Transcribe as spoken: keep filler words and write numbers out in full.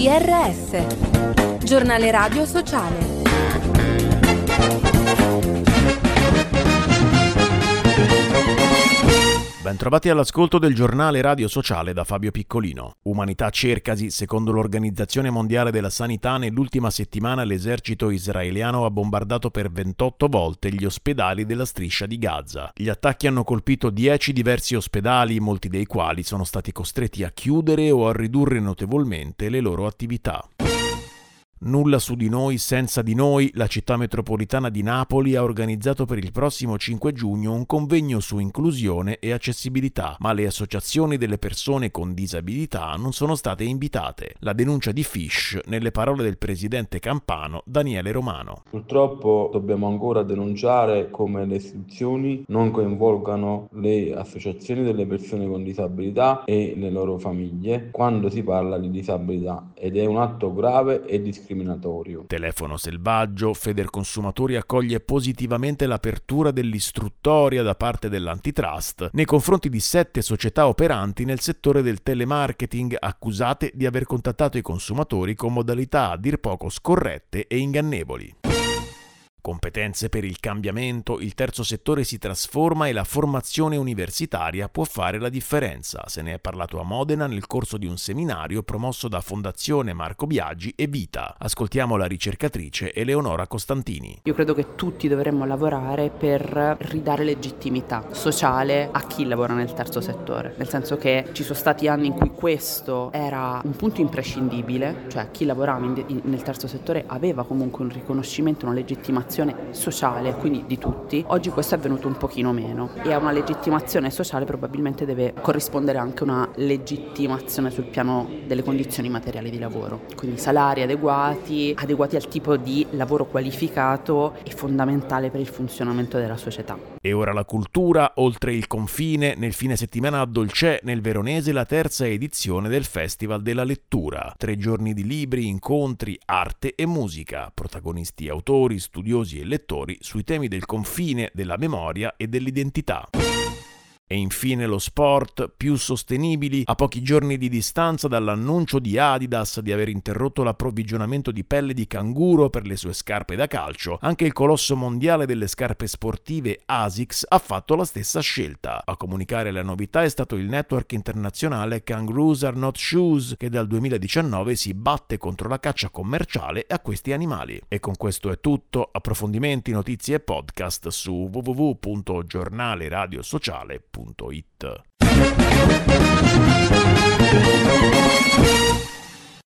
G R S, Giornale Radio Sociale. Bentrovati all'ascolto del Giornale Radio Sociale da Fabio Piccolino. Umanità cercasi, secondo l'Organizzazione Mondiale della Sanità, nell'ultima settimana l'esercito israeliano ha bombardato per ventotto volte gli ospedali della striscia di Gaza. Gli attacchi hanno colpito dieci diversi ospedali, molti dei quali sono stati costretti a chiudere o a ridurre notevolmente le loro attività. Nulla su di noi senza di noi, la città metropolitana di Napoli ha organizzato per il prossimo cinque giugno un convegno su inclusione e accessibilità, ma le associazioni delle persone con disabilità non sono state invitate. La denuncia di Fish nelle parole del presidente campano Daniele Romano. Purtroppo dobbiamo ancora denunciare come le istituzioni non coinvolgano le associazioni delle persone con disabilità e le loro famiglie quando si parla di disabilità, ed è un atto grave e discriminatorio. Telefono selvaggio, Federconsumatori accoglie positivamente l'apertura dell'istruttoria da parte dell'Antitrust nei confronti di sette società operanti nel settore del telemarketing accusate di aver contattato i consumatori con modalità a dir poco scorrette e ingannevoli. Competenze per il cambiamento, il terzo settore si trasforma e la formazione universitaria può fare la differenza. Se ne è parlato a Modena nel corso di un seminario promosso da Fondazione Marco Biagi e Vita. Ascoltiamo la ricercatrice Eleonora Costantini. Io credo che tutti dovremmo lavorare per ridare legittimità sociale a chi lavora nel terzo settore, nel senso che ci sono stati anni in cui questo era un punto imprescindibile, cioè chi lavorava in, in, nel terzo settore aveva comunque un riconoscimento, una legittimazione sociale, quindi di tutti. Oggi questo è venuto un pochino meno e a una legittimazione sociale probabilmente deve corrispondere anche una legittimazione sul piano delle condizioni materiali di lavoro, quindi salari adeguati, adeguati al tipo di lavoro qualificato e fondamentale per il funzionamento della società. E ora la cultura, oltre il confine, nel fine settimana a Dolcè, nel Veronese, la terza edizione del Festival della Lettura. Tre giorni di libri, incontri, arte e musica, protagonisti autori, studiosi e lettori sui temi del confine, della memoria e dell'identità. E infine lo sport, più sostenibili. A pochi giorni di distanza dall'annuncio di Adidas di aver interrotto l'approvvigionamento di pelle di canguro per le sue scarpe da calcio, anche il colosso mondiale delle scarpe sportive ASICS ha fatto la stessa scelta. A comunicare la novità è stato il network internazionale Kangaroos Are Not Shoes, che dal duemiladiciannove si batte contro la caccia commerciale a questi animali. E con questo è tutto. Approfondimenti, notizie e podcast su w w w punto giornale radio sociale punto it.